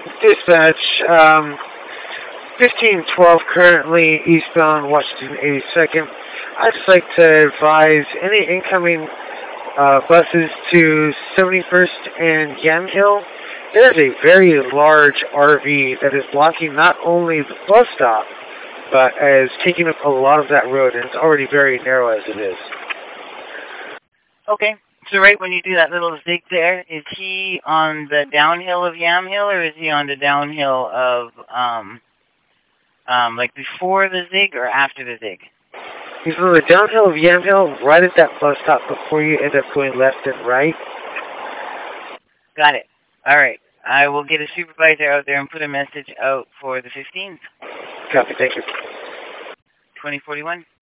Dispatch, 1512 currently eastbound Washington 82nd. I'd just like to advise any incoming buses to 71st and Yamhill. There's a very large RV that is blocking not only the bus stop, but is taking up a lot of that road, and it's already very narrow as it is. Okay. So right when you do that little zig there, is he on the downhill of Yamhill, or is he on the downhill of, like before the zig or after the zig? He's on the downhill of Yamhill, right at that bus stop before you end up going left and right. Got it. All right. I will get a supervisor out there and put a message out for the 15th. Copy, thank you. 2041.